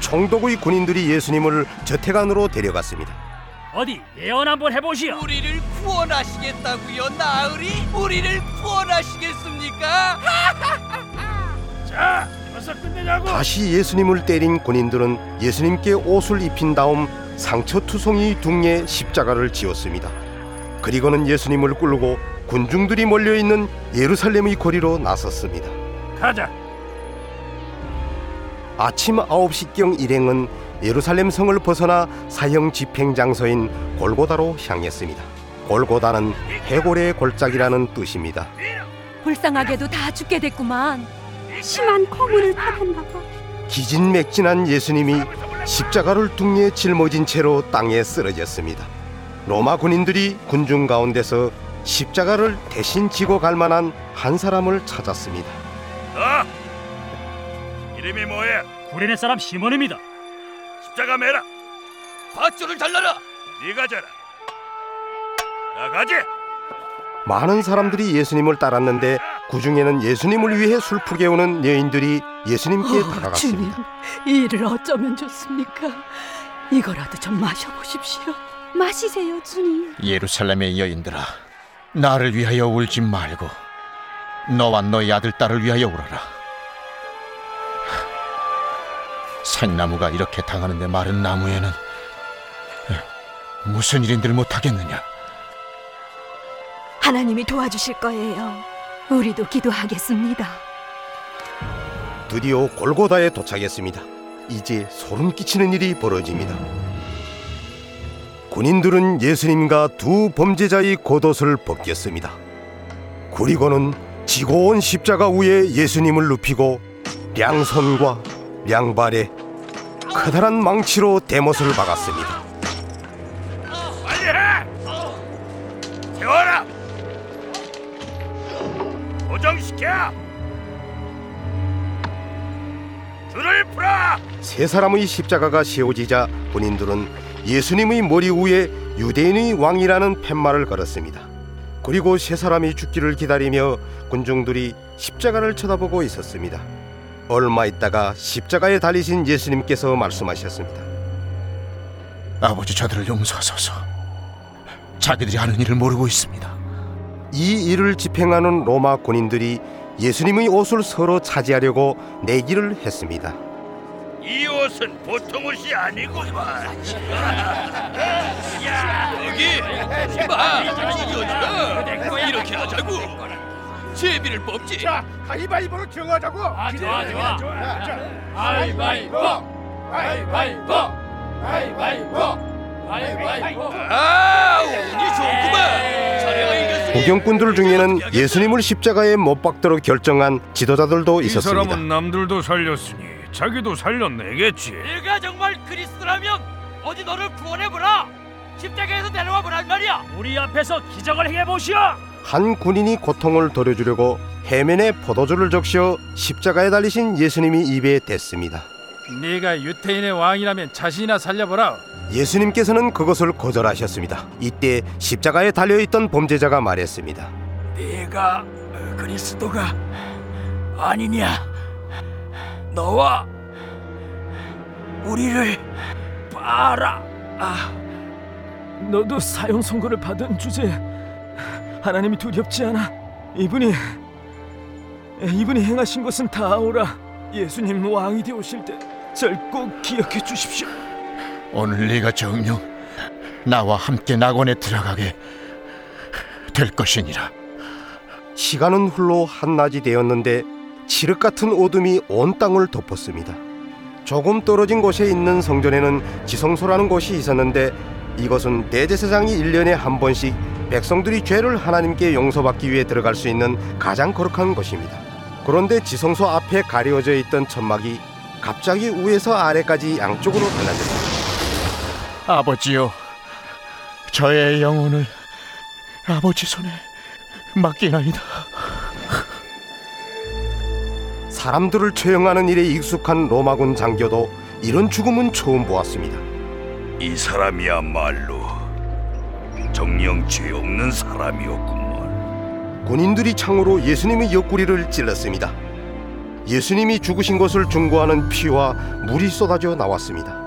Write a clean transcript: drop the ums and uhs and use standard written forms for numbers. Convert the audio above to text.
총독의 군인들이 예수님을 저택 안으로 데려갔습니다. 어디 예언 한번 해보시오. 우리를 구원하시겠다고요, 나으리? 우리를 구원하시겠습니까? 자, 어서 끝내자고. 다시 예수님을 때린 군인들은 예수님께 옷을 입힌 다음 상처투성이 둥에 십자가를 지었습니다. 그리고는 예수님을 끌고 군중들이 몰려있는 예루살렘의 거리로 나섰습니다. 가자. 아침 9시경 일행은 예루살렘 성을 벗어나 사형 집행 장소인 골고다로 향했습니다. 골고다는 해골의 골짜기라는 뜻입니다. 불쌍하게도 다 죽게 됐구만. 심한 거문을 받았나 봐. 기진맥진한 예수님이 십자가를 둥에 짊어진 채로 땅에 쓰러졌습니다. 로마 군인들이 군중 가운데서 십자가를 대신 지고 갈 만한 한 사람을 찾았습니다. 이름이 뭐야? 구레네 사람 시몬입니다. 십자가 매라. 밧줄을 잘라라. 네가 져라. 나가지. 많은 사람들이 예수님을 따랐는데 그 중에는 예수님을 위해 술풀게 오는 여인들이 예수님께 다가갔습니다. 주님, 이를 어쩌면 좋습니까? 이거라도 좀 마셔보십시오. 마시세요, 주님. 예루살렘의 여인들아, 나를 위하여 울지 말고 너와 너희 아들 딸을 위하여 울어라. 생나무가 이렇게 당하는데 마른 나무에는 무슨 일인들 못하겠느냐. 하나님이 도와주실 거예요. 우리도 기도하겠습니다. 드디어 골고다에 도착했습니다. 이제 소름 끼치는 일이 벌어집니다. 군인들은 예수님과 두 범죄자의 겉옷을 벗겼습니다. 그리고는 지고 온 십자가 위에 예수님을 눕히고 양손과 양발에 커다란 망치로 대못을 박았습니다. 빨리 해. 세워라. 고정시켜. 줄을 풀어. 세 사람의 십자가가 세워지자 군인들은 예수님의 머리 위에 유대인의 왕이라는 팻말을 걸었습니다. 그리고 세 사람이 죽기를 기다리며 군중들이 십자가를 쳐다보고 있었습니다. 얼마 있다가 십자가에 달리신 예수님께서 말씀하셨습니다. 아버지, 저들을 용서하소서. 자기들이 하는 일을 모르고 있습니다. 이 일을 집행하는 로마 군인들이 예수님의 옷을 서로 차지하려고 내기를 했습니다. 이 옷은 보통 옷이 아니구만. 여기 봐, 이거잖아. 이렇게 하자고. 제비를 뽑지. 자, 가위바위보로 정하자고. 좋아. 가위바위보, 가위바위보, 가위바위보. 아, 운이 좋구만. 자네가 이겼으니. 구경꾼들 중에는 예수님을 십자가에 못 박도록 결정한 지도자들도 있었습니다. 이 사람은 남들도 살렸으니 자기도 살려내겠지. 내가 정말 그리스도라면 어디 너를 구원해보라. 십자가에서 내려와 보란 말이야. 우리 앞에서 기적을 행해보시오. 한 군인이 고통을 덜어주려고 해면에 포도주를 적셔 십자가에 달리신 예수님이 입에 댔습니다. 네가 유태인의 왕이라면 자신이나 살려보라. 예수님께서는 그것을 거절하셨습니다. 이때 십자가에 달려있던 범죄자가 말했습니다. 네가 그리스도가 아니냐? 너와 우리를 봐라. 너도 사형 선고를 받은 주제에 하나님이 두렵지 않아? 이분이 행하신 것은 다 아오라. 예수님 왕이 되오실 때 절 꼭 기억해 주십시오. 오늘 네가 정녕 나와 함께 낙원에 들어가게 될 것이니라. 시간은 훌로 한낮이 되었는데 칠흑 같은 어둠이 온 땅을 덮었습니다. 조금 떨어진 곳에 있는 성전에는 지성소라는 곳이 있었는데 이것은 대제사장이 1년에 한 번씩 백성들이 죄를 하나님께 용서받기 위해 들어갈 수 있는 가장 거룩한 곳입니다. 그런데 지성소 앞에 가려져 있던 천막이 갑자기 위에서 아래까지 양쪽으로 달라졌습니다. 아버지요, 저의 영혼을 아버지 손에 맡기나이다. 사람들을 처형하는 일에 익숙한 로마군 장교도 이런 죽음은 처음 보았습니다. 이 사람이야말로 정령 죄 없는 사람이었구먼. 군인들이 창으로 예수님의 옆구리를 찔렀습니다. 예수님이 죽으신 것을 증거하는 피와 물이 쏟아져 나왔습니다.